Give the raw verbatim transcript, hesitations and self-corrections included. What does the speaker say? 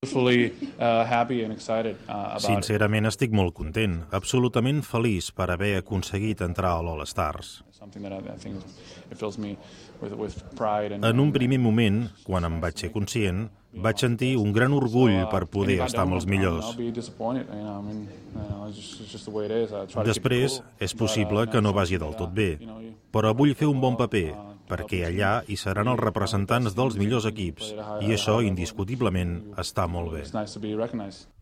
Sincerament estic molt content, absolutament feliç per haver aconseguit entrar a l'All-Stars. En un primer moment, quan em vaig ser conscient, vaig sentir un gran orgull per poder estar amb els millors. Després, és possible que no vagi del tot bé, però vull fer un bon paper, perquè allà hi seran els representants dels millors equips, i això indiscutiblement està molt bé.